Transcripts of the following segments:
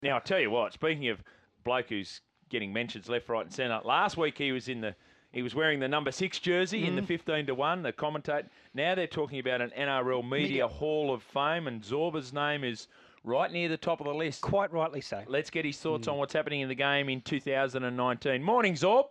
Now, I'll tell you what, speaking of bloke who's getting mentions left, right and centre, last week he was wearing the number 6 jersey in the 15-1, the commentator. Now they're talking about an NRL Media Hall of Fame, and Zorba's name is right near the top of the list. Quite rightly so. Let's get his thoughts on what's happening in the game in 2019. Morning, Zorb.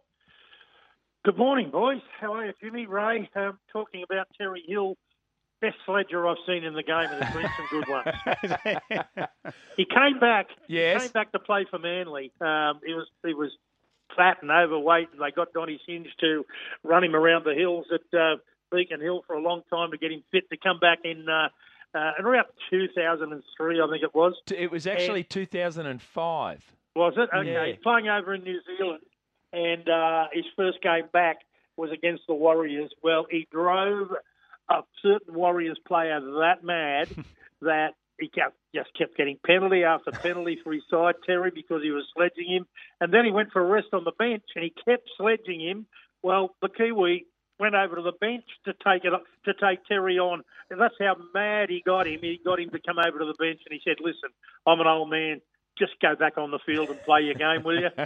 Good morning, boys. How are you, Jimmy? Ray, talking about Terry Hill, best sledger I've seen in the game, and there's been some good ones. He came back. Yes. He came back to play for Manly. He was fat and overweight, and they got Donnie Singe to run him around the hills at Beacon Hill for a long time to get him fit to come back in around 2003, I think it was. It was actually 2005. Was it? Okay. Yeah. He's playing over in New Zealand, and his first game back was against the Warriors. Well, he drove a certain Warriors player that mad that he just kept getting penalty after penalty for his side, Terry, because he was sledging him. And then he went for a rest on the bench, and he kept sledging him. Well, the Kiwi went over to the bench to take Terry on. And that's how mad he got him. He got him to come over to the bench, and he said, "Listen, I'm an old man. Just go back on the field and play your game, will you?"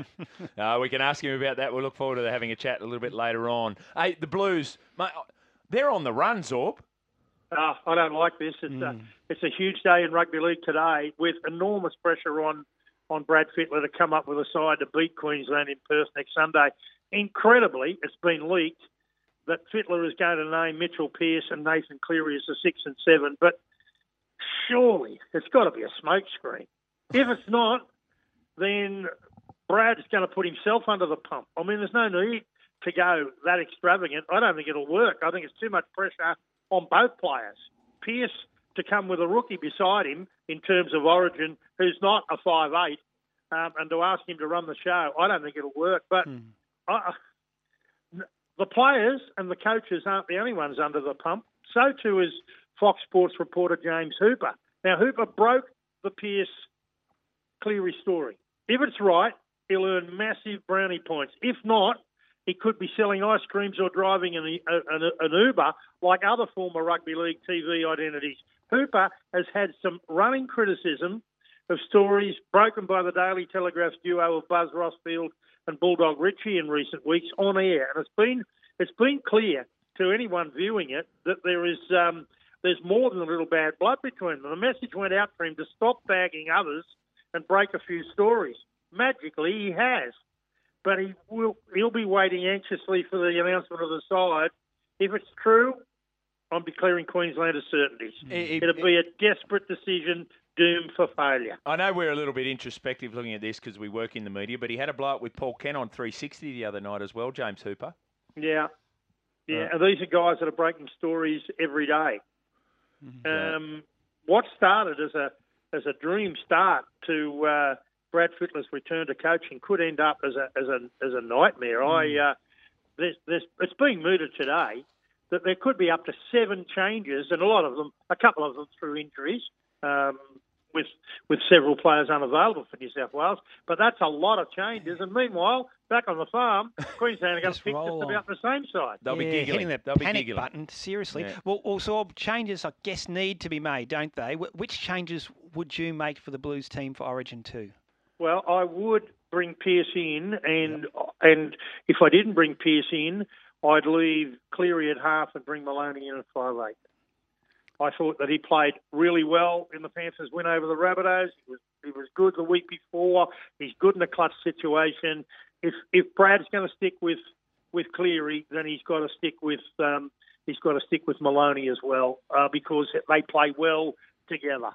We can ask him about that. We'll look forward to having a chat a little bit later on. Hey, the Blues, mate, they're on the run, Zorb. I don't like this. It's a huge day in rugby league today with enormous pressure on Brad Fittler to come up with a side to beat Queensland in Perth next Sunday. Incredibly, it's been leaked that Fittler is going to name Mitchell Pearce and Nathan Cleary as the 6 and 7, but surely it's got to be a smokescreen. If it's not, then Brad's going to put himself under the pump. I mean, there's no need to go that extravagant. I don't think it'll work. I think it's too much pressure on both players. Pearce to come with a rookie beside him in terms of origin who's not a 5'8", and to ask him to run the show, I don't think it'll work. But the players and the coaches aren't the only ones under the pump. So too is Fox Sports reporter James Hooper. Now, Hooper broke the Pearce-Cleary story. If it's right, he'll earn massive brownie points. If not, he could be selling ice creams or driving an Uber like other former rugby league TV identities. Hooper has had some running criticism of stories broken by the Daily Telegraph's duo of Buzz Rossfield and Bulldog Richie in recent weeks on air, and it's been clear to anyone viewing it that there's more than a little bad blood between them. The message went out for him to stop bagging others and break a few stories. Magically, he has. But he'll be waiting anxiously for the announcement of the side. If it's true, I'm declaring Queensland as certainties. It'll be a desperate decision doomed for failure. I know we're a little bit introspective looking at this because we work in the media, but he had a blow-up with Paul Kent on 360 the other night as well, James Hooper. Yeah. And these are guys that are breaking stories every day. What started as a dream start to Brad Fittler's return to coaching could end up as a nightmare. It's being mooted today that there could be up to 7 changes, and a couple of them through injuries, with several players unavailable for New South Wales. But that's a lot of changes. And meanwhile, back on the farm, Queensland are going to pick just about the same side. They'll be giggling. Hitting the panic button, seriously. Yeah. Well, so changes, I guess, need to be made, don't they? Which changes would you make for the Blues team for Origin 2? Well, I would bring Pearce in, and if I didn't bring Pearce in, I'd leave Cleary at half and bring Maloney in at 5'8". I thought that he played really well in the Panthers' win over the Rabbitohs. He was good the week before. He's good in a clutch situation. If Brad's going to stick with Cleary, then he's got to stick with Maloney as well because they play well together.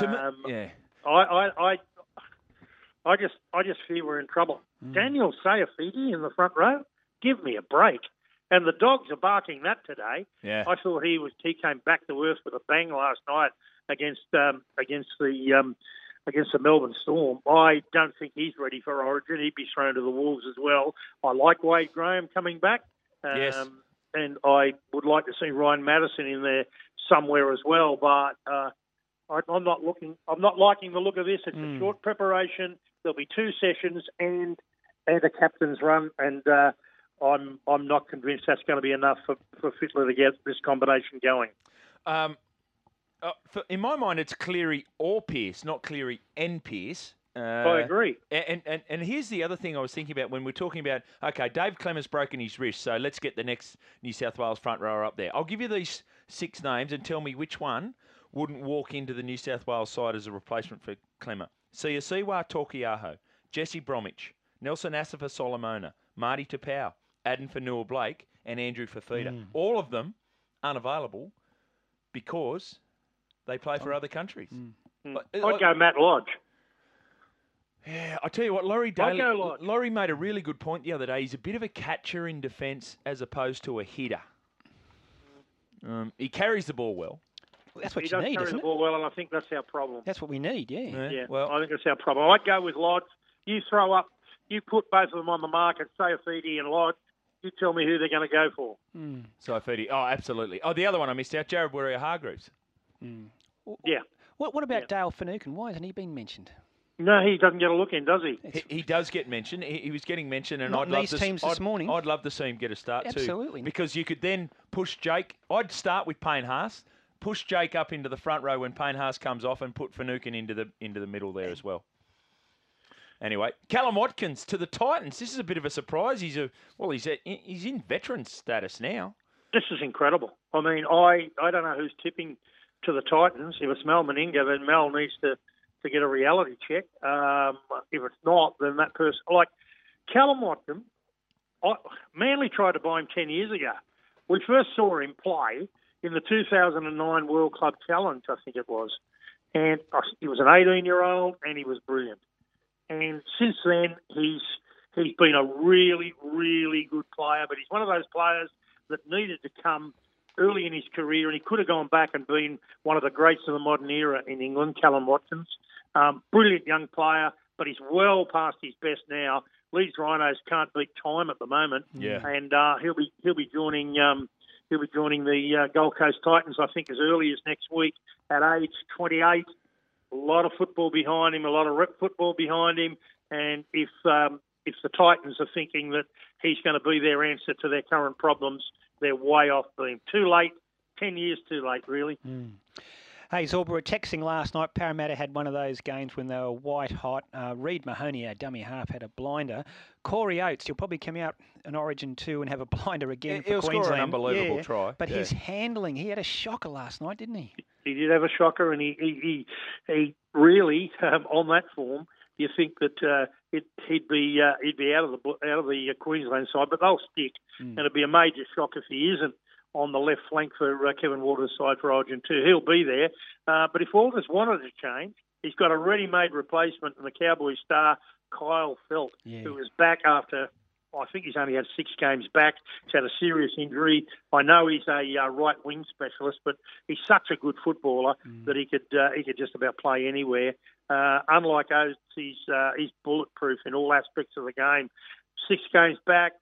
I just fear we're in trouble. Daniel Saifiti in the front row, give me a break. And the Dogs are barking that today. Yeah. I thought he came back to earth with a bang last night against the Melbourne Storm. I don't think he's ready for Origin. He'd be thrown to the wolves as well. I like Wade Graham coming back. Yes. And I would like to see Ryan Madison in there somewhere as well. But I'm not liking the look of this. It's a short preparation. There'll be 2 sessions and a captain's run, and I'm not convinced that's going to be enough for Fittler to get this combination going. In my mind, it's Cleary or Pearce, not Cleary and Pearce. I agree. And here's the other thing I was thinking about when we're talking about, okay, Dave Clemmer's broken his wrist, so let's get the next New South Wales front rower up there. I'll give you these 6 names and tell me which one wouldn't walk into the New South Wales side as a replacement for Clemmer. Siwa Torquiaho, Jesse Bromwich, Nelson Asafa Solomona, Marty Tapau, Aden Fanua-Blake, and Andrew Fafita. All of them unavailable because they play for other countries. I'd go Matt Lodge. Yeah, I tell you what, Laurie made a really good point the other day. He's a bit of a catcher in defence as opposed to a hitter. He carries the ball well. That's what He you does need, carry isn't the it? ball well, and I think that's our problem. That's what we need, yeah. Yeah, Well, I think that's our problem. I'd go with Lodge. You put both of them on the market, Saifidi and Lodge. You tell me who they're going to go for. Saifidi. Oh, absolutely. Oh, the other one I missed out, Jared Warrior-Hargreaves. Yeah. What about Dale Finucane? Why hasn't he been mentioned? No, he doesn't get a look in, does he? He does get mentioned. He was getting mentioned, and Not in these teams this morning. I'd love to see him get a start too. Absolutely. Because you could then push Jake. I'd start with Payne Haas, push Jake up into the front row when Payne Haas comes off, and put Finucane into the middle there as well. Anyway, Callum Watkins to the Titans. This is a bit of a surprise. He's in veteran status now. This is incredible. I mean, I don't know who's tipping to the Titans. If it's Mal Meninga, then Mal needs to get a reality check. If it's not, then that person... Like, Callum Watkins, Manly tried to buy him 10 years ago. We first saw him play in the 2009 World Club Challenge, I think it was. And he was an 18-year-old, and he was brilliant. And since then, he's been a really, really good player. But he's one of those players that needed to come early in his career, and he could have gone back and been one of the greats of the modern era in England, Callum Watkins. Brilliant young player, but he's well past his best now. Leeds Rhinos can't beat time at the moment, and he'll be joining the Gold Coast Titans, I think, as early as next week at age 28. A lot of football behind him, a lot of rep football behind him, and if the Titans are thinking that he's going to be their answer to their current problems, they're way off being too late. 10 years too late, really. Hey, Zorba, we're texting last night. Parramatta had one of those games when they were white hot. Reid Mahoney, our dummy half, had a blinder. Corey Oates, he'll probably come out in Origin 2 and have a blinder again for Queensland. He'll score an unbelievable try. But his handling, he had a shocker last night, didn't he? He did have a shocker, and he really on that form. You think that he'd be out of the Queensland side, but they'll stick, and it'd be a major shock if he isn't on the left flank for Kevin Walters' side for Origin 2. He'll be there, but if Walters wanted to change, he's got a ready-made replacement in the Cowboys star Kyle Felt, who was back after. I think he's only had 6 games back. He's had a serious injury. I know he's a right wing specialist, but he's such a good footballer that he could just about play anywhere. Unlike Oates, he's bulletproof in all aspects of the game. 6 games back,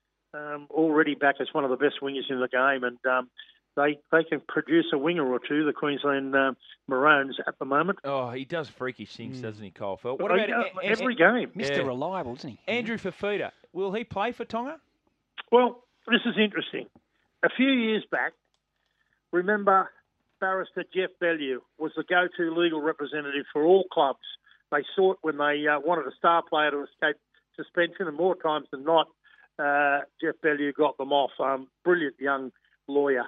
already back as one of the best wingers in the game, and they can produce a winger or two, the Queensland Maroons, at the moment. Oh, he does freakish things, doesn't he, Kyle Felt? What about every game? Mr. Reliable, isn't he? Andrew Fafita, will he play for Tonga? Well, this is interesting. A few years back, remember Barrister Jeff Bellew was the go-to legal representative for all clubs. They sought when they wanted a star player to escape suspension, and more times than not, Jeff Bellew got them off. Brilliant young lawyer.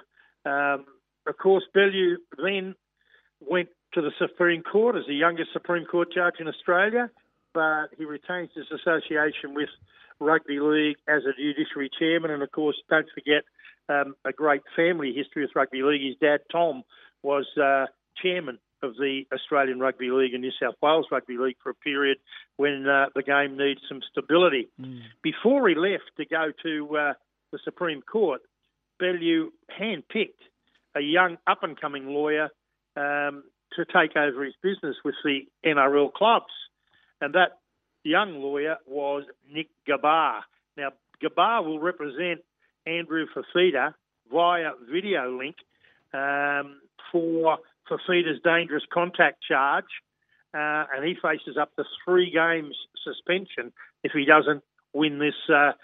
Of course, Bellew then went to the Supreme Court as the youngest Supreme Court judge in Australia, but he retains his association with rugby league as a judiciary chairman. And of course, don't forget a great family history with rugby league. His dad, Tom, was chairman of the Australian Rugby League and New South Wales Rugby League for a period when the game needs some stability. Before he left to go to the Supreme Court, Bellew handpicked a young up-and-coming lawyer to take over his business with the NRL clubs. And that young lawyer was Nick Gabar. Now, Gabar will represent Andrew Fafita via video link for Fafita's dangerous contact charge, and he faces up to 3 games suspension if he doesn't win this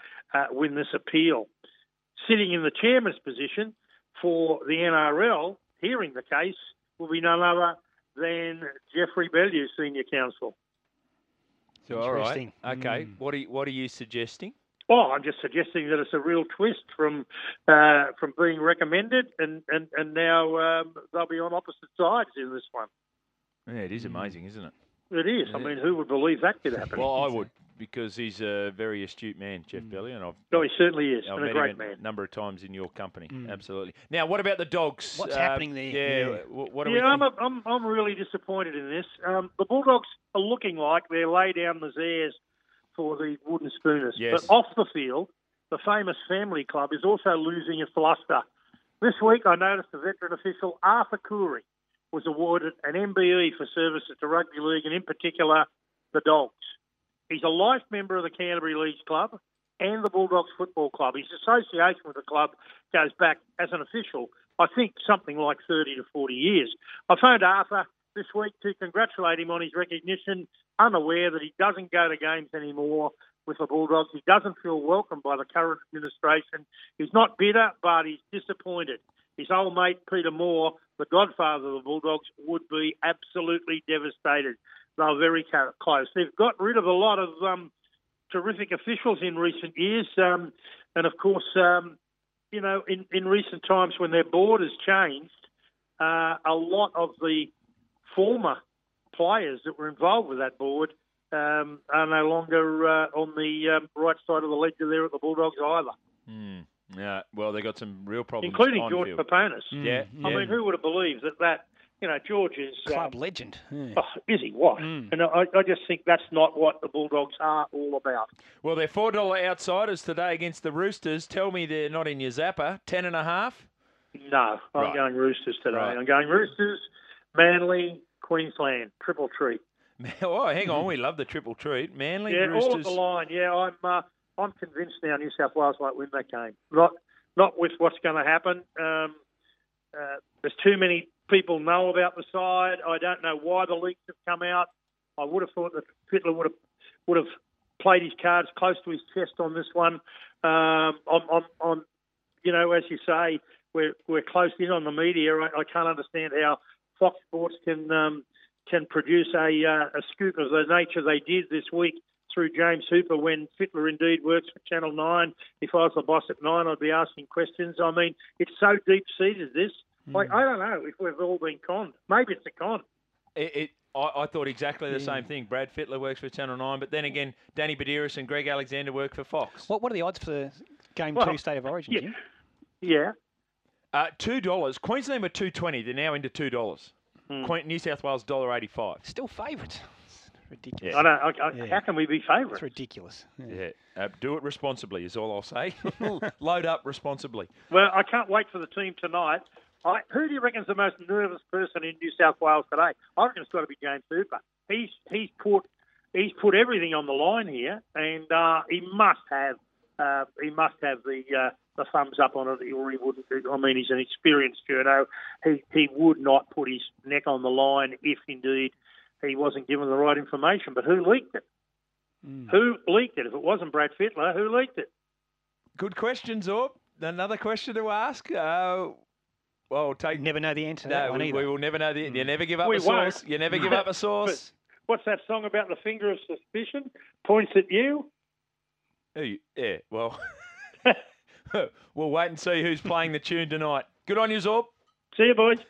appeal. Sitting in the chairman's position for the NRL, hearing the case, will be none other than Jeffrey Bellew, Senior Counsel. So, all right. Interesting. Okay. What are you suggesting? Oh, I'm just suggesting that it's a real twist from being recommended, and now they'll be on opposite sides in this one. Yeah, it is amazing, isn't it? It is. I mean, who would believe that could happen? Well, I would, because he's a very astute man, Jeff Bellew, and he certainly is, I've and a met great him man. a number of times in your company. Absolutely. Now, what about the Dogs? What's happening there? Yeah. What do we Yeah, think? I'm really disappointed in this. The Bulldogs are looking like they're lay down the Zares for the Wooden Spooners. Yes. But off the field, the famous family club is also losing its luster. This week, I noticed the veteran official Arthur Coorey was awarded an MBE for services to rugby league, and in particular, the Dogs. He's a life member of the Canterbury Leagues Club and the Bulldogs Football Club. His association with the club goes back, as an official, I think something like 30 to 40 years. I phoned Arthur this week to congratulate him on his recognition, unaware that he doesn't go to games anymore with the Bulldogs. He doesn't feel welcomed by the current administration. He's not bitter, but he's disappointed. His old mate, Peter Moore, the godfather of the Bulldogs, would be absolutely devastated. They're very close. They've got rid of a lot of terrific officials in recent years. And, of course, in recent times when their board has changed, a lot of the former players that were involved with that board are no longer on the right side of the ledger there at the Bulldogs either. Yeah, well, they got some real problems, including on George field. Paponis. Yeah. I mean, who would have believed that George is... Club legend. Yeah. Oh, is he? What? And I just think that's not what the Bulldogs are all about. Well, they're $4 outsiders today against the Roosters. Tell me they're not in your zapper. 10.5? No, I'm Right. going Roosters today. Right. I'm going Roosters, Manly, Queensland, triple treat. Oh, hang on. We love the triple treat. Manly, Yeah, Roosters. all at the line. Yeah, I'm convinced now New South Wales might win that game. Not with what's going to happen. There's too many people know about the side. I don't know why the leaks have come out. I would have thought that Fittler would have played his cards close to his chest on this one. As you say, we're close in on the media. I can't understand how Fox Sports can produce a scoop of the nature they did this week through James Hooper when Fittler indeed works for Channel 9. If I was the boss at 9, I'd be asking questions. I mean, it's so deep-seated, this. I don't know if we've all been conned. Maybe it's a con. I thought exactly the same thing. Brad Fittler works for Channel 9, but then again, Danny Badiris and Greg Alexander work for Fox. What are the odds for Game 2 State of Origin, Jim? Yeah. $2. Queensland were $2.20. They're now into $2. New South Wales $1.85. Still favourites. Ridiculous. Yeah. How can we be favourites? It's ridiculous. Yeah. Do it responsibly is all I'll say. Load up responsibly. Well, I can't wait for the team tonight. Who do you reckon's the most nervous person in New South Wales today? I reckon it's got to be James Hooper. He's put everything on the line here, and he must have the thumbs up on it, or he wouldn't. I mean, he's an experienced journo. He would not put his neck on the line if indeed he wasn't given the right information. But who leaked it? Who leaked it? If it wasn't Brad Fittler, who leaked it? Good question, Zorb. Another question to ask. Never know the answer to that one either. We will never know the. You never give up We a won't. source. You never give up a source. What's that song about the finger of suspicion? Points at you? Yeah, well, we'll wait and see who's playing the tune tonight. Good on you, Zorb. See you, boys.